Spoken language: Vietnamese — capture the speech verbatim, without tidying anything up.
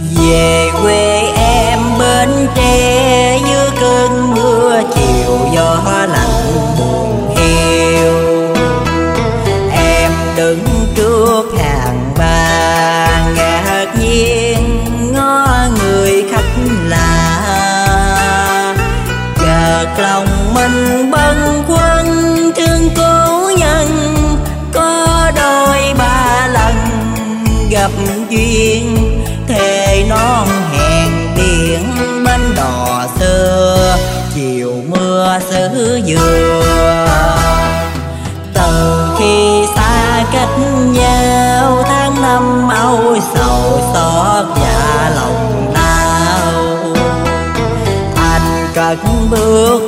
Về quê em Bến Tre, giữa cơn mưa chiều gió lạnh buồn hiu. Em đứng trước hàng bàn ngạc nhiên ngó người khách lạ, chợt lòng mình bâng khuâng thương cố nhân. Có đôi ba lần gặp duyên, thề non hẹn biển bên đò xưa, chiều mưa xứ dừa. Từ khi xa cách nhau, tháng năm âu sầu xót dạ lòng đau. Anh cất bước